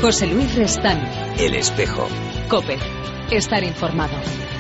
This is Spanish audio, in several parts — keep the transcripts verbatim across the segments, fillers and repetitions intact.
José Luis Restán. El Espejo. COPE. Estar informado.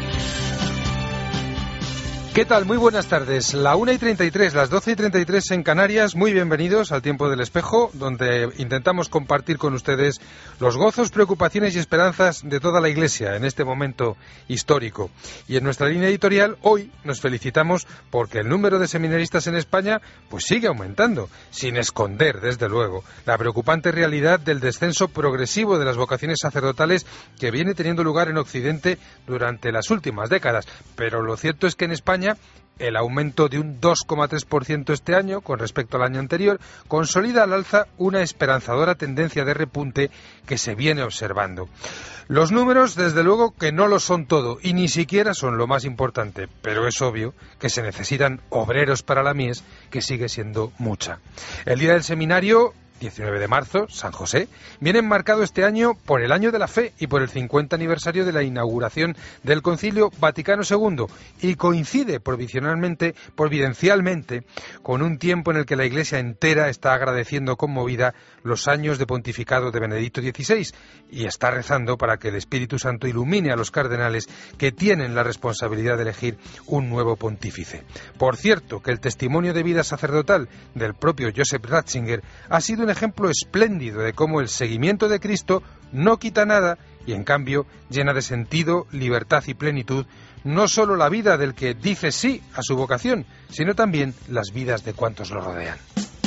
¿Qué tal? Muy buenas tardes. La una y treinta y tres, las doce y treinta y tres en Canarias. Muy bienvenidos al Tiempo del Espejo, donde intentamos compartir con ustedes los gozos, preocupaciones y esperanzas de toda la Iglesia en este momento histórico. Y en nuestra línea editorial, hoy nos felicitamos porque el número de seminaristas en España pues sigue aumentando, sin esconder, desde luego, la preocupante realidad del descenso progresivo de las vocaciones sacerdotales que viene teniendo lugar en Occidente durante las últimas décadas. Pero lo cierto es que en España el aumento de un dos coma tres por ciento este año con respecto al año anterior consolida al alza una esperanzadora tendencia de repunte que se viene observando. Los números, desde luego, que no lo son todo y ni siquiera son lo más importante, pero es obvio que se necesitan obreros para la mies, que sigue siendo mucha. El día del seminario, diecinueve de marzo, San José, viene enmarcado este año por el Año de la Fe y por el cincuenta aniversario de la inauguración del Concilio Vaticano segundo y coincide provisionalmente, providencialmente con un tiempo en el que la Iglesia entera está agradeciendo conmovida los años de pontificado de Benedicto dieciséis y está rezando para que el Espíritu Santo ilumine a los cardenales que tienen la responsabilidad de elegir un nuevo pontífice. Por cierto, que el testimonio de vida sacerdotal del propio Joseph Ratzinger ha sido un ejemplo espléndido de cómo el seguimiento de Cristo no quita nada y en cambio llena de sentido, libertad y plenitud no solo la vida del que dice sí a su vocación, sino también las vidas de cuantos lo rodean.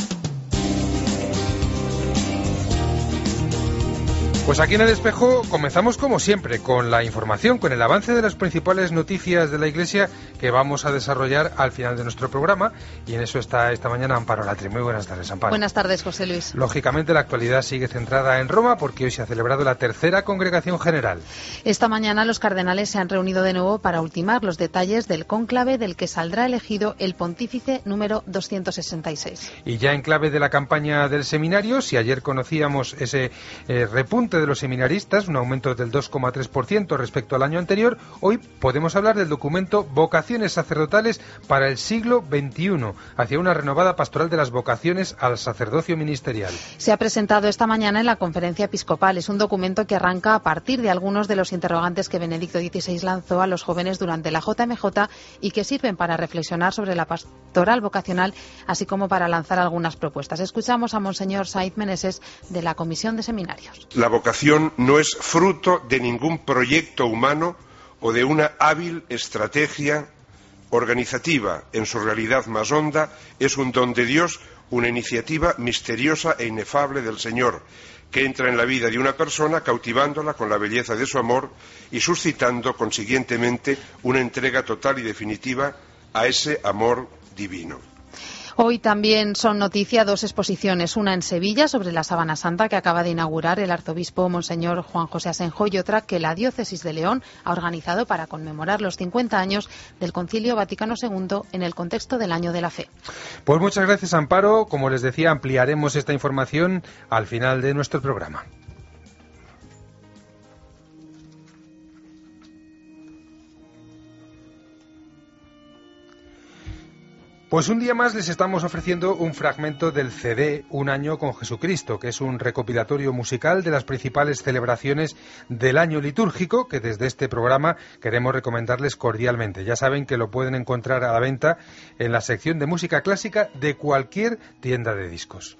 Pues aquí en El Espejo comenzamos como siempre con la información, con el avance de las principales noticias de la Iglesia que vamos a desarrollar al final de nuestro programa y en eso está esta mañana Amparo Latre. Muy buenas tardes, Amparo. Buenas tardes, José Luis. Lógicamente la actualidad sigue centrada en Roma porque hoy se ha celebrado la tercera congregación general. Esta mañana los cardenales se han reunido de nuevo para ultimar los detalles del cónclave del que saldrá elegido el pontífice número doscientos sesenta y seis. Y ya en clave de la campaña del seminario, si ayer conocíamos ese eh, repunte de los seminaristas, un aumento del dos coma tres por ciento respecto al año anterior, hoy podemos hablar del documento Vocaciones sacerdotales para el siglo veintiuno, hacia una renovada pastoral de las vocaciones al sacerdocio ministerial. Se ha presentado esta mañana en la conferencia episcopal. Es un documento que arranca a partir de algunos de los interrogantes que Benedicto dieciséis lanzó a los jóvenes durante la J M J y que sirven para reflexionar sobre la pastoral vocacional, así como para lanzar algunas propuestas. Escuchamos a Monseñor Saiz Meneses de la Comisión de Seminarios. La vocación no es fruto de ningún proyecto humano o de una hábil estrategia organizativa. En su realidad más honda, es un don de Dios, una iniciativa misteriosa e inefable del Señor, que entra en la vida de una persona cautivándola con la belleza de su amor y suscitando consiguientemente una entrega total y definitiva a ese amor divino. Hoy también son noticia dos exposiciones, una en Sevilla sobre la Sábana Santa que acaba de inaugurar el arzobispo Monseñor Juan José Asenjo y otra que la Diócesis de León ha organizado para conmemorar los cincuenta años del Concilio Vaticano segundo en el contexto del Año de la Fe. Pues muchas gracias, Amparo. Como les decía, ampliaremos esta información al final de nuestro programa. Pues un día más les estamos ofreciendo un fragmento del C D Un año con Jesucristo, que es un recopilatorio musical de las principales celebraciones del año litúrgico que desde este programa queremos recomendarles cordialmente. Ya saben que lo pueden encontrar a la venta en la sección de música clásica de cualquier tienda de discos.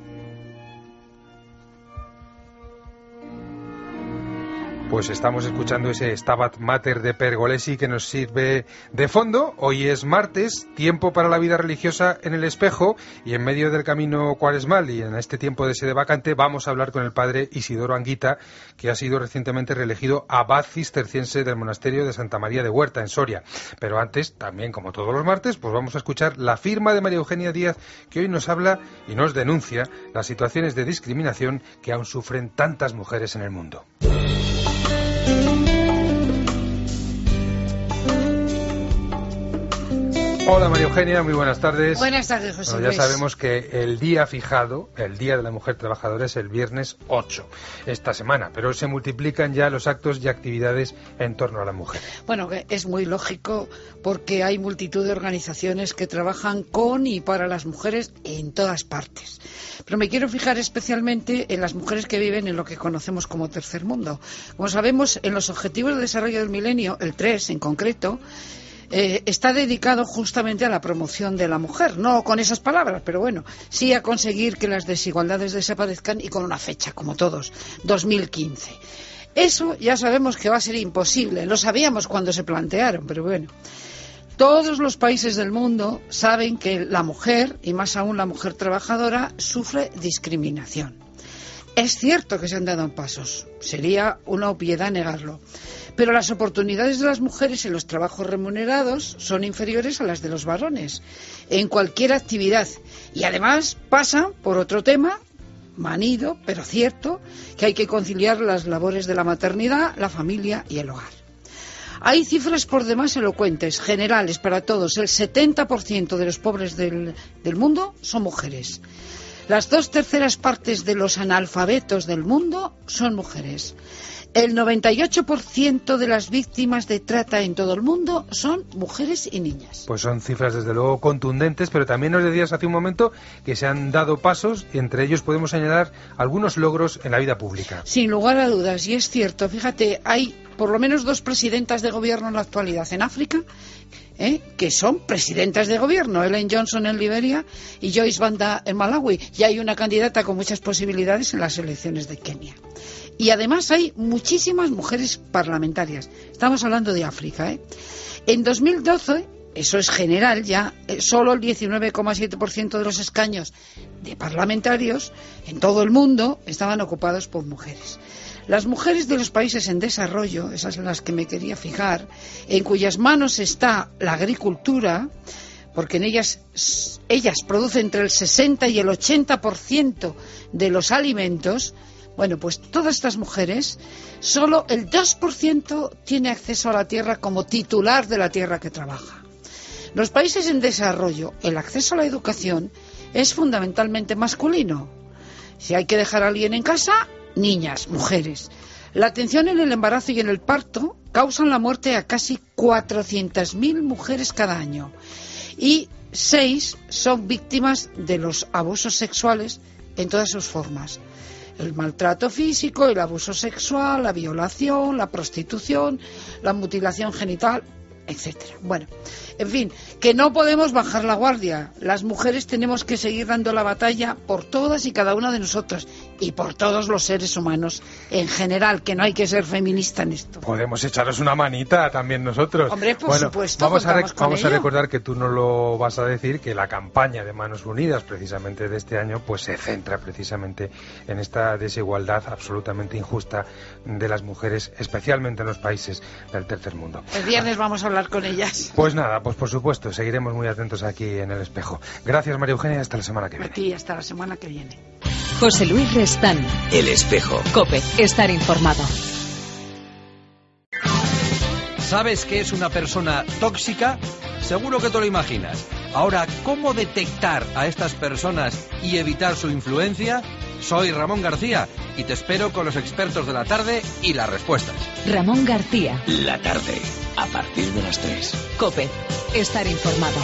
Pues estamos escuchando ese Stabat Mater de Pergolesi que nos sirve de fondo. Hoy es martes, tiempo para la vida religiosa en El Espejo, y en medio del camino cuaresmal y en este tiempo de sede vacante vamos a hablar con el padre Isidoro Anguita, que ha sido recientemente reelegido abad cisterciense del monasterio de Santa María de Huerta en Soria. Pero antes, también como todos los martes, pues vamos a escuchar la firma de María Eugenia Díaz, que hoy nos habla y nos denuncia las situaciones de discriminación que aún sufren tantas mujeres en el mundo. Hola María Eugenia, muy buenas tardes. Buenas tardes, José bueno, Luis. Ya sabemos que el día fijado, el Día de la Mujer Trabajadora, es el viernes ocho, esta semana, pero se multiplican ya los actos y actividades en torno a la mujer. Bueno, es muy lógico porque hay multitud de organizaciones que trabajan con y para las mujeres en todas partes. Pero me quiero fijar especialmente en las mujeres que viven en lo que conocemos como tercer mundo. Como sabemos, en los Objetivos de Desarrollo del Milenio, el tres en concreto, Eh, está dedicado justamente a la promoción de la mujer, no con esas palabras, pero bueno, sí a conseguir que las desigualdades desaparezcan y con una fecha, como todos, dos mil quince. Eso ya sabemos que va a ser imposible, lo sabíamos cuando se plantearon, pero bueno. Todos los países del mundo saben que la mujer, y más aún la mujer trabajadora, sufre discriminación. Es cierto que se han dado pasos, sería una obviedad negarlo, pero las oportunidades de las mujeres en los trabajos remunerados son inferiores a las de los varones, en cualquier actividad, y además pasan por otro tema, manido, pero cierto, que hay que conciliar las labores de la maternidad, la familia y el hogar. Hay cifras por demás elocuentes, generales para todos. El setenta por ciento de los pobres del, del mundo son mujeres. Las dos terceras partes de los analfabetos del mundo son mujeres. El noventa y ocho por ciento de las víctimas de trata en todo el mundo son mujeres y niñas. Pues son cifras desde luego contundentes, pero también nos decías hace un momento que se han dado pasos y entre ellos podemos señalar algunos logros en la vida pública. Sin lugar a dudas, y es cierto, fíjate, hay por lo menos dos presidentas de gobierno en la actualidad en África, ¿eh? que son presidentas de gobierno, Ellen Johnson en Liberia y Joyce Banda en Malawi, y hay una candidata con muchas posibilidades en las elecciones de Kenia. Y además hay muchísimas mujeres parlamentarias. Estamos hablando de África, ¿eh? En dos mil doce, eso es general ya, eh, solo el diecinueve coma siete por ciento de los escaños de parlamentarios en todo el mundo estaban ocupados por mujeres. Las mujeres de los países en desarrollo, esas en las que me quería fijar, en cuyas manos está la agricultura, porque en ellas, ellas producen entre el sesenta y el ochenta por ciento de los alimentos. Bueno, pues todas estas mujeres, solo el dos por ciento tiene acceso a la tierra como titular de la tierra que trabaja. Los países en desarrollo, el acceso a la educación es fundamentalmente masculino. Si hay que dejar a alguien en casa, niñas, mujeres. La atención en el embarazo y en el parto causan la muerte a casi cuatrocientas mil mujeres cada año. Y seis son víctimas de los abusos sexuales en todas sus formas. El maltrato físico, el abuso sexual, la violación, la prostitución, la mutilación genital, etcétera. Bueno, en fin, que no podemos bajar la guardia. Las mujeres tenemos que seguir dando la batalla por todas y cada una de nosotras y por todos los seres humanos en general, que no hay que ser feminista en esto. Podemos echaros una manita también nosotros. Hombre, por bueno, supuesto, vamos a, rec- vamos a ello. recordar que tú no lo vas a decir, que la campaña de Manos Unidas, precisamente de este año, pues se centra precisamente en esta desigualdad absolutamente injusta de las mujeres, especialmente en los países del tercer mundo. El viernes vamos a hablar con ellas. Pues nada, pues por supuesto, seguiremos muy atentos aquí en El Espejo. Gracias, María Eugenia, hasta la semana que A viene. ti, hasta la semana que viene. José Luis Restán. El Espejo. COPE. Estar informado. ¿Sabes qué es una persona tóxica? Seguro que te lo imaginas. Ahora, ¿cómo detectar a estas personas y evitar su influencia? Soy Ramón García y te espero con los expertos de la tarde y las respuestas. Ramón García. La tarde, a partir de las tres. COPE. Estar informado.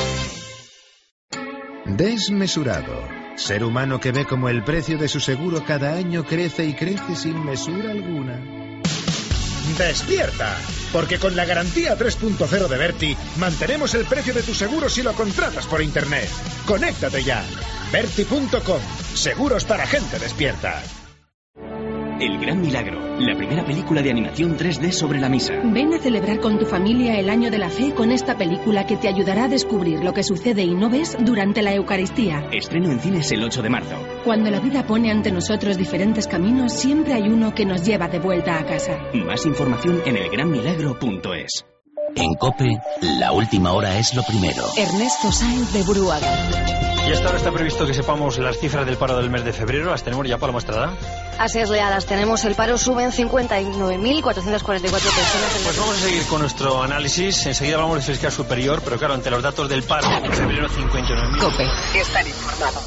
Desmesurado. Ser humano que ve como el precio de su seguro cada año crece y crece sin mesura alguna. ¡Despierta! Porque con la garantía tres punto cero de Berti mantenemos el precio de tu seguro si lo contratas por internet. ¡Conéctate ya! Berti punto com. Seguros para gente despierta. El Gran Milagro, la primera película de animación tres D sobre la misa. Ven a celebrar con tu familia el Año de la Fe con esta película que te ayudará a descubrir lo que sucede y no ves durante la Eucaristía. Estreno en cines el ocho de marzo. Cuando la vida pone ante nosotros diferentes caminos, siempre hay uno que nos lleva de vuelta a casa. Más información en el gran milagro punto es. En COPE, la última hora es lo primero. Ernesto Sáenz de Buruaga. Y hasta ahora está previsto que sepamos las cifras del paro del mes de febrero. ¿Las tenemos ya, Paloma Estrada? Así es, Lea, las tenemos. El paro sube en cincuenta y nueve mil cuatrocientas cuarenta y cuatro personas. Pues vamos a seguir con nuestro análisis. Enseguida hablamos de fiscal superior, pero claro, ante los datos del paro en febrero, cincuenta y nueve mil. COPE. Estar informado.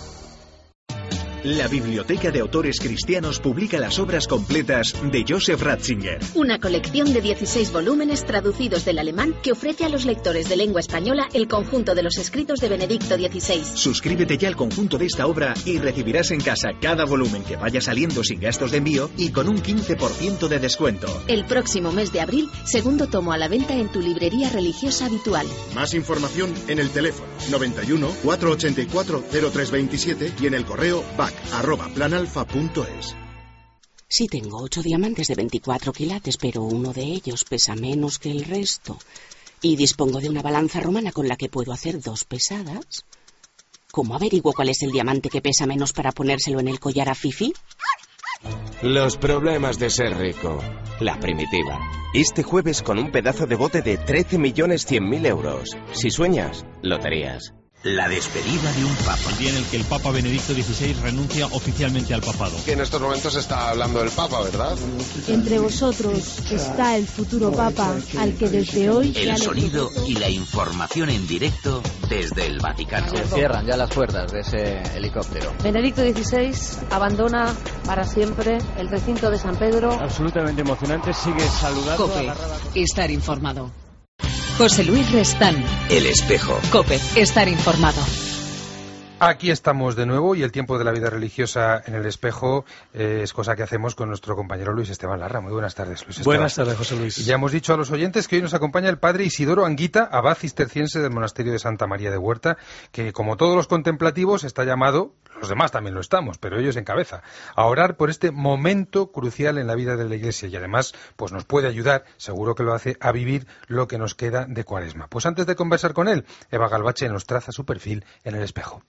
La Biblioteca de Autores Cristianos publica las obras completas de Joseph Ratzinger. Una colección de dieciséis volúmenes traducidos del alemán que ofrece a los lectores de lengua española el conjunto de los escritos de Benedicto dieciséis. Suscríbete ya al conjunto de esta obra y recibirás en casa cada volumen que vaya saliendo sin gastos de envío y con un quince por ciento de descuento. El próximo mes de abril, segundo tomo a la venta en tu librería religiosa habitual. Más información en el teléfono noventa y uno, cuatrocientos ochenta y cuatro, cero tres veintisiete y en el correo back arroba planalfa punto es. Sí, tengo ocho diamantes de veinticuatro quilates, pero uno de ellos pesa menos que el resto. Y dispongo de una balanza romana con la que puedo hacer dos pesadas. ¿Cómo averiguo cuál es el diamante que pesa menos para ponérselo en el collar a Fifi? Los problemas de ser rico. La primitiva. Este jueves con un pedazo de bote de trece millones cien mil euros. Si sueñas, loterías. La despedida de un papa. El día en el que el Papa Benedicto dieciséis renuncia oficialmente al papado. Que en estos momentos se está hablando del Papa, ¿verdad? Entre vosotros está el futuro Papa, al que desde hoy... El sonido y la información en directo desde el Vaticano. Se cierran ya las puertas de ese helicóptero. Benedicto dieciséis abandona para siempre el recinto de San Pedro. Absolutamente emocionante, sigue saludando... COPE, estar informado. José Luis Restán. El Espejo. COPE, estar informado. Aquí estamos de nuevo y el tiempo de la vida religiosa en el Espejo eh, es cosa que hacemos con nuestro compañero Luis Esteban Larra. Muy buenas tardes, Luis Esteban. Buenas tardes, José Luis. Y ya hemos dicho a los oyentes que hoy nos acompaña el padre Isidoro Anguita, abad cisterciense del monasterio de Santa María de Huerta, que como todos los contemplativos está llamado, los demás también lo estamos, pero ellos en cabeza, a orar por este momento crucial en la vida de la Iglesia y además pues nos puede ayudar, seguro que lo hace, a vivir lo que nos queda de Cuaresma. Pues antes de conversar con él, Eva Galvache nos traza su perfil en el Espejo.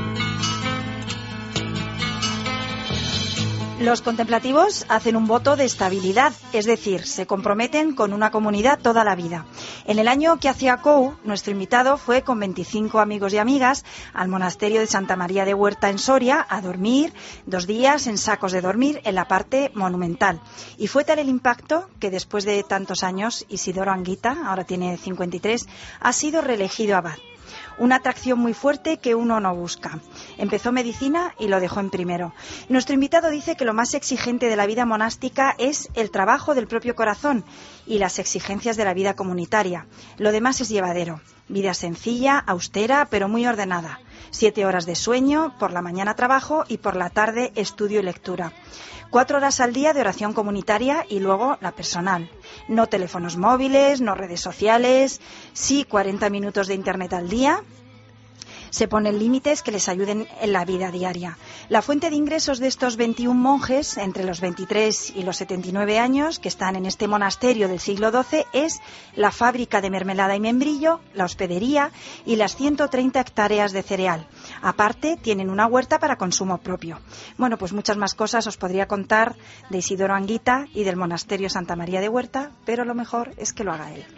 Los contemplativos hacen un voto de estabilidad, es decir, se comprometen con una comunidad toda la vida. En el año que hacía C O U, nuestro invitado fue con veinticinco amigos y amigas al monasterio de Santa María de Huerta en Soria a dormir dos días en sacos de dormir en la parte monumental. Y fue tal el impacto que después de tantos años, Isidoro Anguita, ahora tiene cincuenta y tres, ha sido reelegido abad. Una atracción muy fuerte que uno no busca. Empezó medicina y lo dejó en primero. Nuestro invitado dice que lo más exigente de la vida monástica es el trabajo del propio corazón y las exigencias de la vida comunitaria. Lo demás es llevadero. Vida sencilla, austera, pero muy ordenada. Siete horas de sueño, por la mañana trabajo y por la tarde estudio y lectura. Cuatro horas al día de oración comunitaria y luego la personal. No teléfonos móviles, no redes sociales, sí cuarenta minutos de internet al día. Se ponen límites que les ayuden en la vida diaria. La fuente de ingresos de estos veintiún monjes, entre los veintitrés y los setenta y nueve años, que están en este monasterio del siglo doce, es la fábrica de mermelada y membrillo, la hospedería y las ciento treinta hectáreas de cereal. Aparte, tienen una huerta para consumo propio. Bueno, pues muchas más cosas os podría contar de Isidoro Anguita y del monasterio Santa María de Huerta, pero lo mejor es que lo haga él.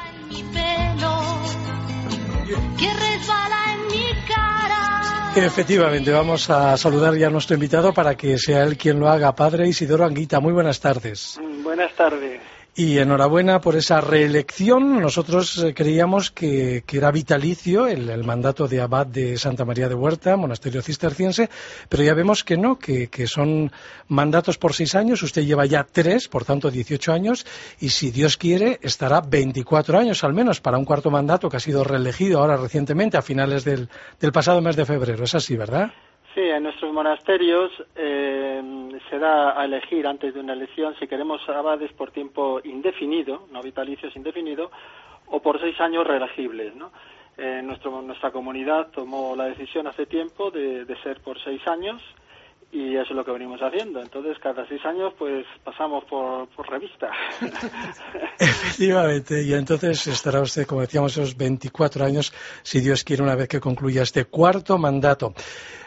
Que resbala en mi cara. Efectivamente, vamos a saludar ya a nuestro invitado para que sea él quien lo haga. Padre Isidoro Anguita, muy buenas tardes. Buenas tardes. Y enhorabuena por esa reelección. Nosotros creíamos que, que era vitalicio el, el mandato de abad de Santa María de Huerta, monasterio cisterciense, pero ya vemos que no, que, que son mandatos por seis años. Usted lleva ya tres, por tanto dieciocho años, y si Dios quiere estará veinticuatro años al menos para un cuarto mandato que ha sido reelegido ahora recientemente a finales del, del pasado mes de febrero. Es así, ¿verdad? Sí, en nuestros monasterios eh, se da a elegir antes de una elección si queremos abades por tiempo indefinido, no vitalicios indefinido, o por seis años reelegibles, ¿no? Eh, nuestro, nuestra comunidad tomó la decisión hace tiempo de, de ser por seis años y eso es lo que venimos haciendo. Entonces, cada seis años, pues, pasamos por, por revista. Efectivamente, y entonces estará usted, como decíamos, esos veinticuatro años, si Dios quiere, una vez que concluya este cuarto mandato.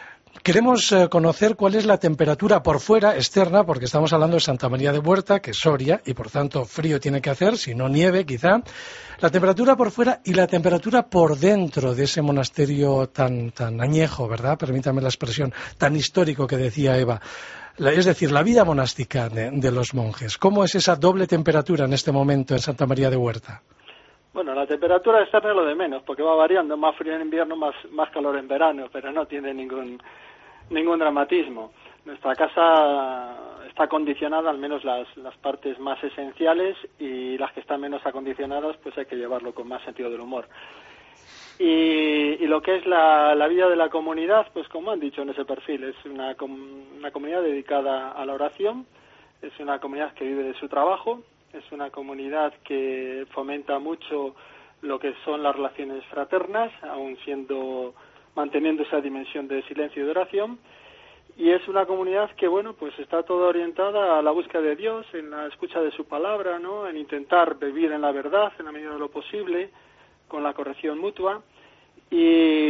Queremos eh, conocer cuál es la temperatura por fuera, externa, porque estamos hablando de Santa María de Huerta, que es Soria, y por tanto frío tiene que hacer, si no nieve quizá. La temperatura por fuera y la temperatura por dentro de ese monasterio tan, tan añejo, ¿verdad? Permítame la expresión, tan histórico que decía Eva. La, es decir, la vida monástica de, de los monjes. ¿Cómo es esa doble temperatura en este momento en Santa María de Huerta? Bueno, la temperatura externa es lo de menos, porque va variando, más frío en invierno, más, más calor en verano, pero no tiene ningún, ningún dramatismo. Nuestra casa está acondicionada, al menos las, las partes más esenciales, y las que están menos acondicionadas, pues hay que llevarlo con más sentido del humor. Y, y lo que es la, la vida de la comunidad, pues como han dicho en ese perfil, es una, una comunidad dedicada a la oración, es una comunidad que vive de su trabajo, es una comunidad que fomenta mucho lo que son las relaciones fraternas, aun siendo, manteniendo esa dimensión de silencio y de oración, y es una comunidad que, bueno, pues está toda orientada a la búsqueda de Dios, en la escucha de su palabra, ¿no?, en intentar vivir en la verdad, en la medida de lo posible, con la corrección mutua, y,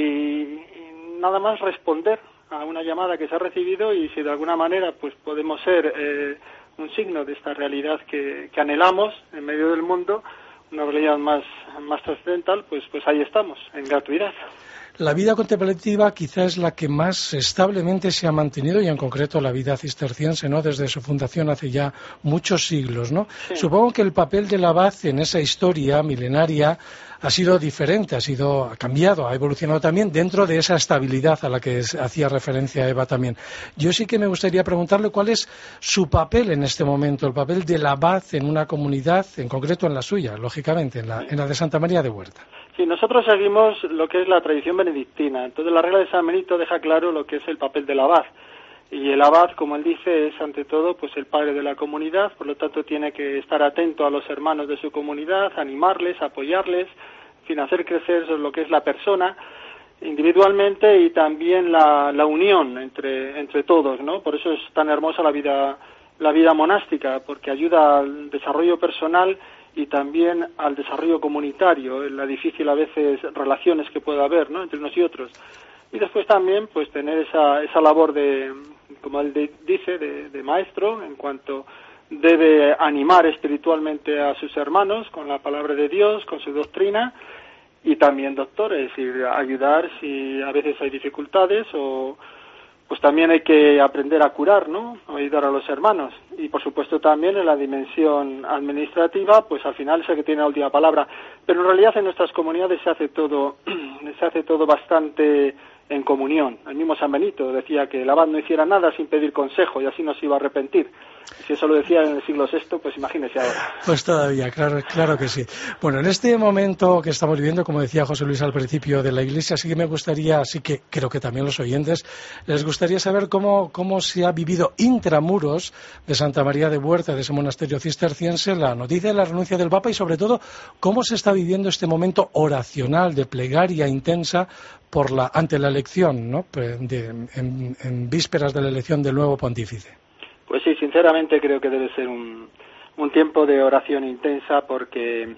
y nada más responder a una llamada que se ha recibido, y si de alguna manera pues podemos ser eh, un signo de esta realidad que, que anhelamos en medio del mundo, una realidad más, más trascendental, pues, pues ahí estamos, en gratuidad. La vida contemplativa quizá es la que más establemente se ha mantenido, y en concreto la vida cisterciense, ¿no?, desde su fundación hace ya muchos siglos, ¿no? Sí. Supongo que el papel del abad en esa historia milenaria ha sido diferente, ha sido ha cambiado, ha evolucionado también dentro de esa estabilidad a la que hacía referencia Eva también. Yo sí que me gustaría preguntarle cuál es su papel en este momento, el papel del abad en una comunidad, en concreto en la suya, lógicamente, en la, en la de Santa María de Huerta. Sí, nosotros seguimos lo que es la tradición benedictina. Entonces la regla de San Benito deja claro lo que es el papel del abad. Y el abad, como él dice, es ante todo pues el padre de la comunidad, por lo tanto tiene que estar atento a los hermanos de su comunidad, animarles, apoyarles, en fin, hacer crecer lo que es la persona individualmente, y también la, la unión entre, entre todos, ¿no? Por eso es tan hermosa la vida, la vida monástica, porque ayuda al desarrollo personal y también al desarrollo comunitario, en la difícil a veces relaciones que pueda haber, ¿no?, entre unos y otros. Y después también pues tener esa, esa labor de, como él de, dice, de, de maestro, en cuanto debe animar espiritualmente a sus hermanos con la palabra de Dios, con su doctrina, y también doctor, es decir, ayudar si a veces hay dificultades, o pues también hay que aprender a curar, ¿no?, ayudar a los hermanos. Y por supuesto también en la dimensión administrativa, pues al final es el que tiene la última palabra. Pero en realidad en nuestras comunidades se hace todo, se hace todo bastante en comunión. El mismo San Benito decía que el abad no hiciera nada sin pedir consejo, y así no se iba a arrepentir. Si eso lo decía en el siglo sexto, pues imagínese ahora. Pues todavía, claro, claro que sí. Bueno, en este momento que estamos viviendo, como decía José Luis al principio, de la Iglesia, sí que me gustaría, sí que creo que también los oyentes, les gustaría saber cómo, cómo se ha vivido intramuros de Santa María de Huerta, de ese monasterio cisterciense, la noticia de la renuncia del Papa, y sobre todo, cómo se está viviendo este momento oracional de plegaria intensa por la, ante la elección, ¿no?, de, en, en vísperas de la elección del nuevo pontífice. Pues sí, sinceramente creo que debe ser un, un tiempo de oración intensa, porque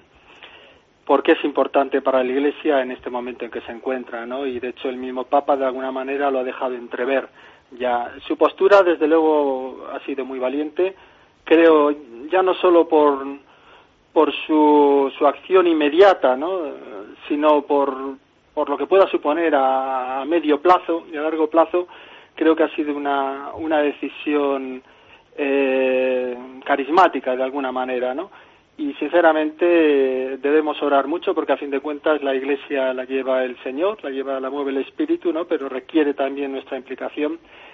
porque es importante para la Iglesia en este momento en que se encuentra, ¿no? Y de hecho el mismo Papa de alguna manera lo ha dejado entrever. Ya su postura desde luego ha sido muy valiente, creo, ya no solo por por su su acción inmediata, ¿no?, sino por por lo que pueda suponer a, a medio plazo y a largo plazo. Creo que ha sido una una decisión eh, carismática de alguna manera, ¿no? Y sinceramente debemos orar mucho, porque a fin de cuentas la Iglesia la lleva el Señor, la lleva, la mueve el Espíritu, ¿no?, pero requiere también nuestra implicación,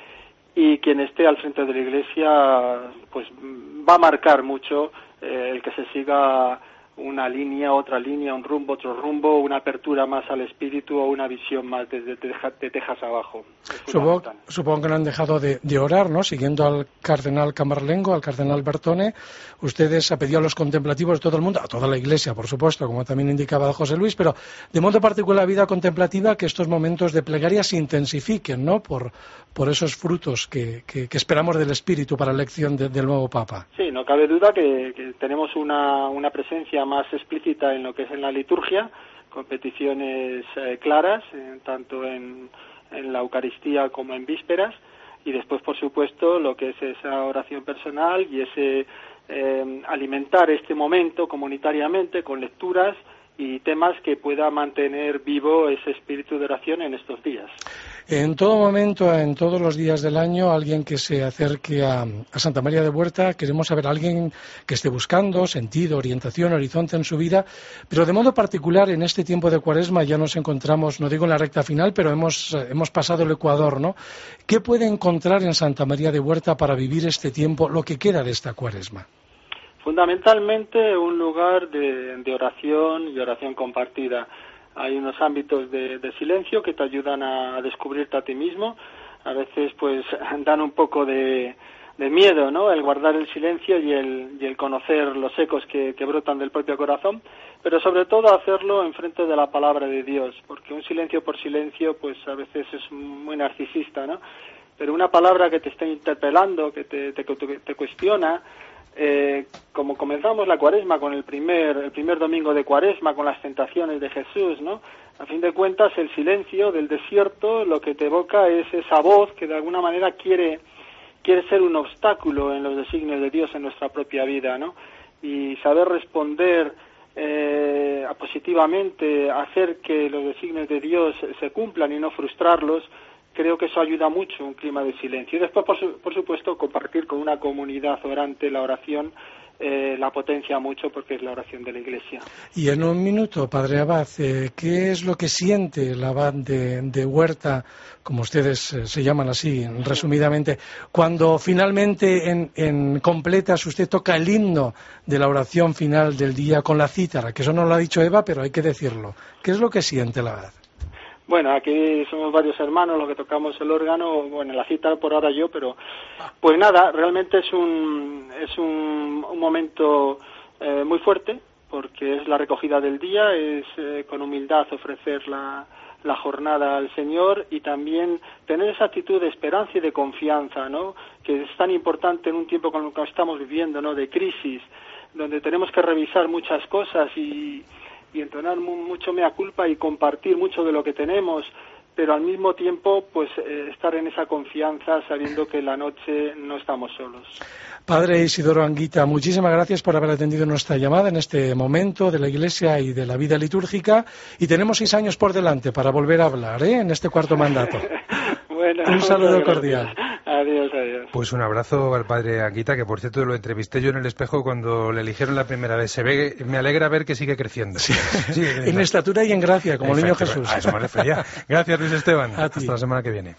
y quien esté al frente de la Iglesia pues va a marcar mucho eh, el que se siga una línea, otra línea, un rumbo, otro rumbo, una apertura más al espíritu, o una visión más desde teja, de tejas abajo. Supongo, supongo que no han dejado de, de orar, ¿no? Siguiendo al cardenal Camarlengo, al cardenal Bertone, ustedes ha pedido a los contemplativos de todo el mundo, a toda la Iglesia, por supuesto, como también indicaba José Luis, pero de modo particular la vida contemplativa, que estos momentos de plegaria se intensifiquen, ¿no?, por, por esos frutos que, que, que esperamos del Espíritu para la elección de, del nuevo Papa. Sí, no cabe duda que, que tenemos una, una presencia más explícita en lo que es en la liturgia, con peticiones eh, claras, eh, tanto en, en la Eucaristía como en vísperas, y después, por supuesto, lo que es esa oración personal y ese eh, alimentar este momento comunitariamente con lecturas y temas que pueda mantener vivo ese espíritu de oración en estos días. En todo momento, en todos los días del año, alguien que se acerque a, a Santa María de Huerta, queremos saber a alguien que esté buscando sentido, orientación, horizonte en su vida, pero de modo particular en este tiempo de Cuaresma ya nos encontramos, no digo en la recta final, pero hemos, hemos pasado el Ecuador, ¿no? ¿Qué puede encontrar en Santa María de Huerta para vivir este tiempo, lo que queda de esta Cuaresma? Fundamentalmente un lugar de, de oración y oración compartida. Hay unos ámbitos de, de silencio que te ayudan a, a descubrirte a ti mismo. A veces pues dan un poco de, de miedo, ¿no? El guardar el silencio y el, y el conocer los ecos que, que brotan del propio corazón, pero sobre todo hacerlo enfrente de la palabra de Dios, porque un silencio por silencio pues a veces es muy narcisista, ¿no? Pero una palabra que te está interpelando, que te, te, te cuestiona. Eh, como comenzamos la Cuaresma con el primer el primer domingo de Cuaresma, con las tentaciones de Jesús, ¿no? A fin de cuentas, el silencio del desierto lo que te evoca es esa voz que de alguna manera quiere quiere ser un obstáculo en los designios de Dios en nuestra propia vida, ¿no? Y saber responder eh, positivamente, hacer que los designios de Dios se cumplan y no frustrarlos. Creo que eso ayuda mucho, un clima de silencio. Y después, por, su, por supuesto, compartir con una comunidad orante la oración, eh, la potencia mucho porque es la oración de la Iglesia. Y en un minuto, Padre Abad, eh, ¿qué es lo que siente el Abad de, de Huerta, como ustedes eh, se llaman así, resumidamente, cuando finalmente en, en completas usted toca el himno de la oración final del día con la cítara? Que eso no lo ha dicho Eva, pero hay que decirlo. ¿Qué es lo que siente el Abad? Bueno, aquí somos varios hermanos los que tocamos el órgano, bueno, la cítara por ahora yo, pero pues nada, realmente es un es un, un momento eh, muy fuerte, porque es la recogida del día, es eh, con humildad ofrecer la, la jornada al Señor y también tener esa actitud de esperanza y de confianza, ¿no? Que es tan importante en un tiempo como el que estamos viviendo, ¿no? De crisis, donde tenemos que revisar muchas cosas y y entonar mucho mea culpa y compartir mucho de lo que tenemos, pero al mismo tiempo pues eh, estar en esa confianza sabiendo que la noche no estamos solos. Padre Isidoro Anguita, muchísimas gracias por haber atendido nuestra llamada en este momento de la Iglesia y de la vida litúrgica, y tenemos seis años por delante para volver a hablar, ¿eh? En este cuarto mandato. Bueno, un saludo cordial. Adiós, adiós. Pues un abrazo al padre Anguita, que por cierto lo entrevisté yo en el espejo cuando le eligieron la primera vez. Se ve, me alegra ver que sigue creciendo. Sí. Sí, en estatura y en gracia, como el niño Jesús. A eso me refería. Gracias, Luis Esteban. A ti. Hasta la semana que viene.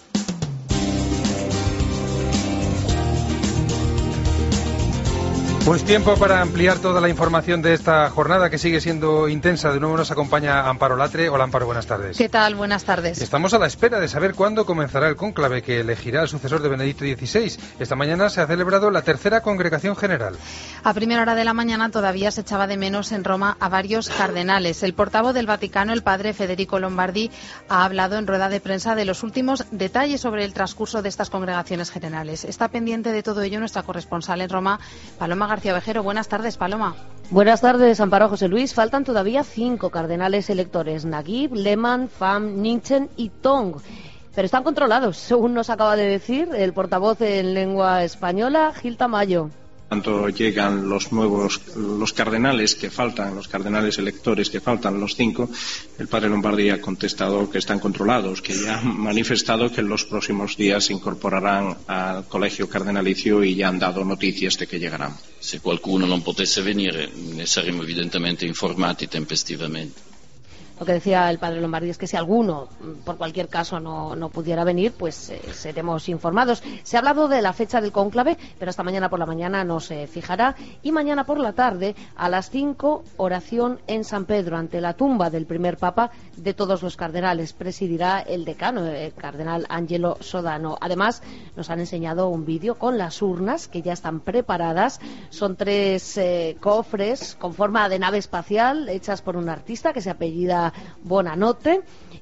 Pues tiempo para ampliar toda la información de esta jornada que sigue siendo intensa. De nuevo nos acompaña Amparo Latre. Hola, Amparo, buenas tardes. ¿Qué tal? Buenas tardes. Estamos a la espera de saber cuándo comenzará el cónclave que elegirá al sucesor de Benedicto dieciséis. Esta mañana se ha celebrado la tercera congregación general. A primera hora de la mañana todavía se echaba de menos en Roma a varios cardenales. El portavoz del Vaticano, el padre Federico Lombardi, ha hablado en rueda de prensa de los últimos detalles sobre el transcurso de estas congregaciones generales. Está pendiente de todo ello nuestra corresponsal en Roma, Paloma García Vejero. Buenas tardes, Paloma. Buenas tardes, Amparo, José Luis. Faltan todavía cinco cardenales electores: Naguib, Lehmann, Pham, Nielsen y Tong. Pero están controlados, según nos acaba de decir el portavoz en lengua española, Gil Tamayo. Cuando llegan los nuevos, los cardenales que faltan, los cardenales electores que faltan, los cinco, el padre Lombardi ha contestado que están controlados, que ya han manifestado que en los próximos días se incorporarán al colegio cardenalicio y ya han dado noticias de que llegarán. Se qualcuno non potesse venire, ne saremo evidentemente informati tempestivamente. Lo que decía el padre Lombardi es que si alguno, por cualquier caso, no, no pudiera venir, pues eh, seremos informados. Se ha hablado de la fecha del cónclave, pero hasta mañana por la mañana no se fijará. Y mañana por la tarde, a las cinco, oración en San Pedro, ante la tumba del primer papa de todos los cardenales. Presidirá el decano, el cardenal Angelo Sodano. Además, nos han enseñado un vídeo con las urnas que ya están preparadas. Son tres eh, cofres con forma de nave espacial, hechas por un artista que se apellida Bonanotte,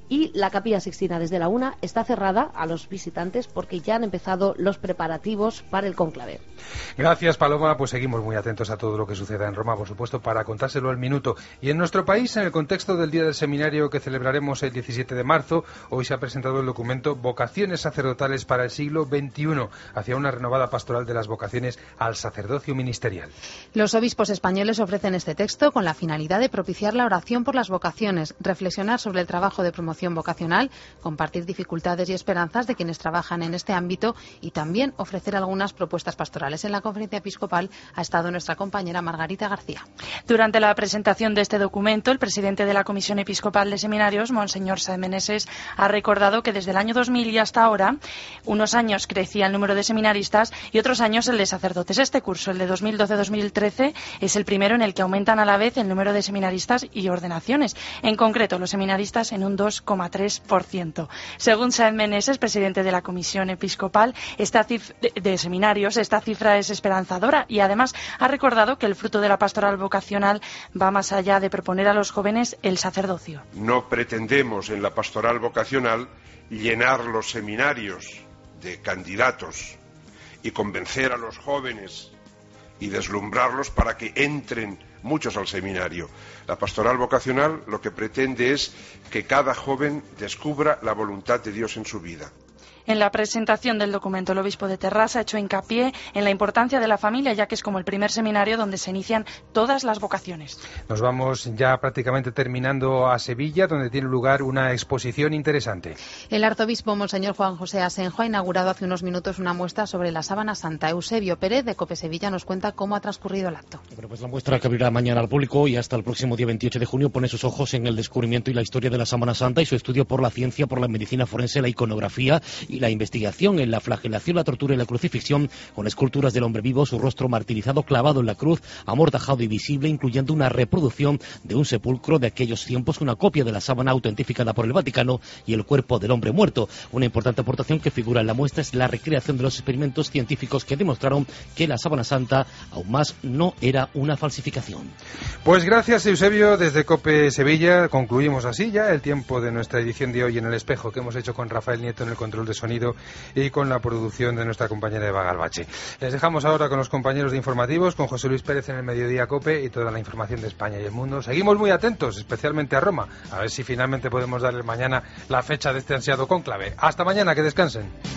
Y la Capilla Sixtina desde la una está cerrada a los visitantes porque ya han empezado los preparativos para el cónclave. Gracias, Paloma. Pues seguimos muy atentos a todo lo que suceda en Roma, por supuesto, para contárselo al minuto. Y en nuestro país, en el contexto del Día del Seminario que celebraremos el diecisiete de marzo, hoy se ha presentado el documento Vocaciones sacerdotales para el siglo veintiuno, hacia una renovada pastoral de las vocaciones al sacerdocio ministerial. Los obispos españoles ofrecen este texto con la finalidad de propiciar la oración por las vocaciones, reflexionar sobre el trabajo de promoción vocacional, compartir dificultades y esperanzas de quienes trabajan en este ámbito y también ofrecer algunas propuestas pastorales. En la conferencia episcopal ha estado nuestra compañera Margarita García. Durante la presentación de este documento, el presidente de la Comisión Episcopal de Seminarios, Monseñor Sáenz Meneses, ha recordado que desde el año dos mil y hasta ahora, unos años crecía el número de seminaristas y otros años el de sacerdotes. Este curso, el de dos mil doce dos mil trece, es el primero en el que aumentan a la vez el número de seminaristas y ordenaciones. En concreto, los seminaristas en un dos coma tres por ciento. Según Sáenz Meneses, presidente de la Comisión Episcopal esta cif- de, de Seminarios, esta cifra es esperanzadora y además ha recordado que el fruto de la pastoral vocacional va más allá de proponer a los jóvenes el sacerdocio. No pretendemos en la pastoral vocacional llenar los seminarios de candidatos y convencer a los jóvenes y deslumbrarlos para que entren muchos al seminario. La pastoral vocacional lo que pretende es que cada joven descubra la voluntad de Dios en su vida. En la presentación del documento, el obispo de Terrassa ha hecho hincapié en la importancia de la familia, ya que es como el primer seminario donde se inician todas las vocaciones. Nos vamos ya prácticamente terminando a Sevilla, donde tiene lugar una exposición interesante. El arzobispo Monseñor Juan José Asenjo ha inaugurado hace unos minutos una muestra sobre la sábana santa. Eusebio Pérez, de COPE Sevilla, nos cuenta cómo ha transcurrido el acto. Bueno, pues la muestra, que abrirá mañana al público y hasta el próximo día veintiocho de junio, pone sus ojos en el descubrimiento y la historia de la sábana santa y su estudio por la ciencia, por la medicina forense, la iconografía y la investigación en la flagelación, la tortura y la crucifixión, con esculturas del hombre vivo, su rostro martirizado, clavado en la cruz, amortajado y visible, incluyendo una reproducción de un sepulcro de aquellos tiempos, una copia de la sábana autentificada por el Vaticano y el cuerpo del hombre muerto. Una importante aportación que figura en la muestra es la recreación de los experimentos científicos que demostraron que la sábana santa aún más no era una falsificación. Pues gracias, Eusebio, desde COPE Sevilla. Concluimos así ya el tiempo de nuestra edición de hoy en El Espejo, que hemos hecho con Rafael Nieto en el control de sonido y con la producción de nuestra compañera Eva Galvache. Les dejamos ahora con los compañeros de informativos, con José Luis Pérez en el Mediodía COPE y toda la información de España y el mundo. Seguimos muy atentos, especialmente a Roma, a ver si finalmente podemos darles mañana la fecha de este ansiado cónclave. Hasta mañana, que descansen.